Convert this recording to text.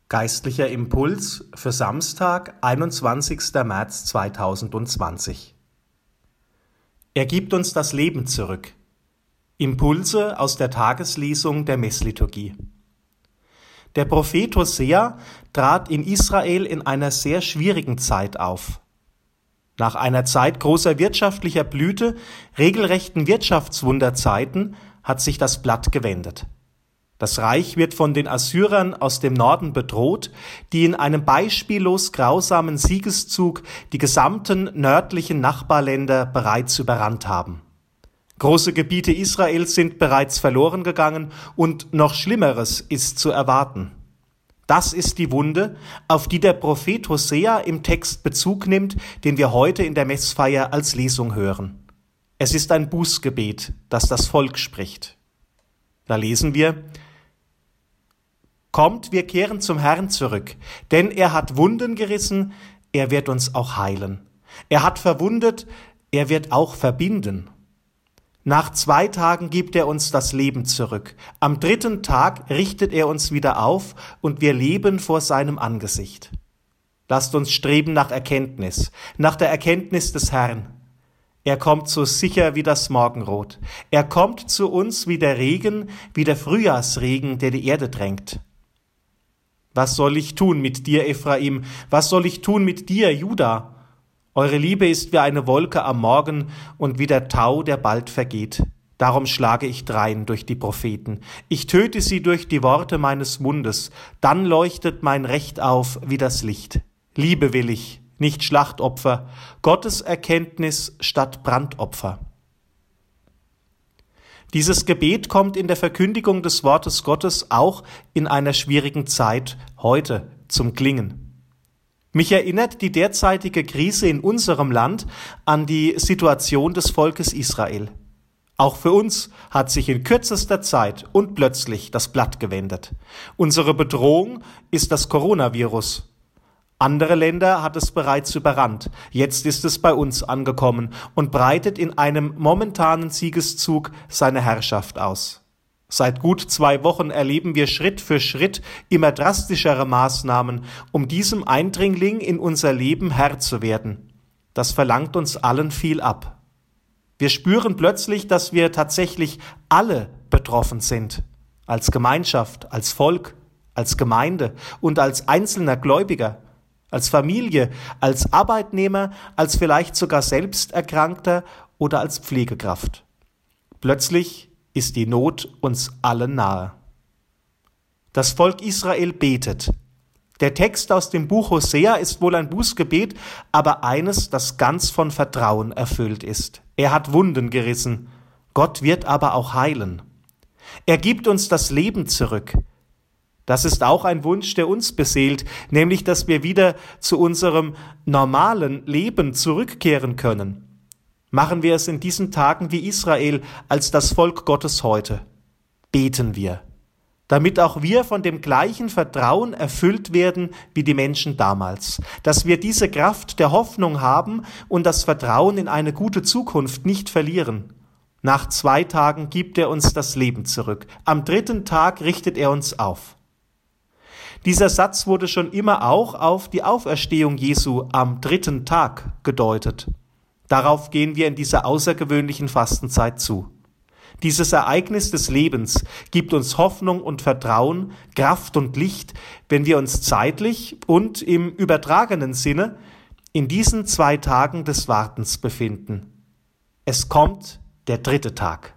Geistlicher Impuls für Samstag, 21. März 2020. Er gibt uns das Leben zurück. Impulse aus der Tageslesung der Messliturgie. Der Prophet Hosea trat in Israel in einer sehr schwierigen Zeit auf. Nach einer Zeit großer wirtschaftlicher Blüte, regelrechten Wirtschaftswunderzeiten, hat sich das Blatt gewendet. Das Reich wird von den Assyrern aus dem Norden bedroht, die in einem beispiellos grausamen Siegeszug die gesamten nördlichen Nachbarländer bereits überrannt haben. Große Gebiete Israels sind bereits verloren gegangen und noch Schlimmeres ist zu erwarten. Das ist die Wunde, auf die der Prophet Hosea im Text Bezug nimmt, den wir heute in der Messfeier als Lesung hören. Es ist ein Bußgebet, das das Volk spricht. Da lesen wir: Kommt, wir kehren zum Herrn zurück, denn er hat Wunden gerissen, er wird uns auch heilen. Er hat verwundet, er wird auch verbinden. Nach 2 Tagen gibt er uns das Leben zurück. Am 3. Tag richtet er uns wieder auf und wir leben vor seinem Angesicht. Lasst uns streben nach Erkenntnis, nach der Erkenntnis des Herrn. Er kommt so sicher wie das Morgenrot. Er kommt zu uns wie der Regen, wie der Frühjahrsregen, der die Erde drängt. Was soll ich tun mit dir, Ephraim? Was soll ich tun mit dir, Juda? Eure Liebe ist wie eine Wolke am Morgen und wie der Tau, der bald vergeht. Darum schlage ich drein durch die Propheten. Ich töte sie durch die Worte meines Mundes. Dann leuchtet mein Recht auf wie das Licht. Liebe will ich, nicht Schlachtopfer. Gottes Erkenntnis statt Brandopfer. Dieses Gebet kommt in der Verkündigung des Wortes Gottes auch in einer schwierigen Zeit heute zum Klingen. Mich erinnert die derzeitige Krise in unserem Land an die Situation des Volkes Israel. Auch für uns hat sich in kürzester Zeit und plötzlich das Blatt gewendet. Unsere Bedrohung ist das Coronavirus. Andere Länder hat es bereits überrannt. Jetzt ist es bei uns angekommen und breitet in einem momentanen Siegeszug seine Herrschaft aus. Seit gut 2 Wochen erleben wir Schritt für Schritt immer drastischere Maßnahmen, um diesem Eindringling in unser Leben Herr zu werden. Das verlangt uns allen viel ab. Wir spüren plötzlich, dass wir tatsächlich alle betroffen sind. Als Gemeinschaft, als Volk, als Gemeinde und als einzelner Gläubiger. Als Familie, als Arbeitnehmer, als vielleicht sogar Selbsterkrankter oder als Pflegekraft. Plötzlich ist die Not uns allen nahe. Das Volk Israel betet. Der Text aus dem Buch Hosea ist wohl ein Bußgebet, aber eines, das ganz von Vertrauen erfüllt ist. Er hat Wunden gerissen. Gott wird aber auch heilen. Er gibt uns das Leben zurück. Das ist auch ein Wunsch, der uns beseelt, nämlich, dass wir wieder zu unserem normalen Leben zurückkehren können. Machen wir es in diesen Tagen wie Israel als das Volk Gottes heute. Beten wir, damit auch wir von dem gleichen Vertrauen erfüllt werden wie die Menschen damals, dass wir diese Kraft der Hoffnung haben und das Vertrauen in eine gute Zukunft nicht verlieren. Nach 2 Tagen gibt er uns das Leben zurück. Am 3. Tag richtet er uns auf. Dieser Satz wurde schon immer auch auf die Auferstehung Jesu am 3. Tag gedeutet. Darauf gehen wir in dieser außergewöhnlichen Fastenzeit zu. Dieses Ereignis des Lebens gibt uns Hoffnung und Vertrauen, Kraft und Licht, wenn wir uns zeitlich und im übertragenen Sinne in diesen 2 Tagen des Wartens befinden. Es kommt der 3. Tag.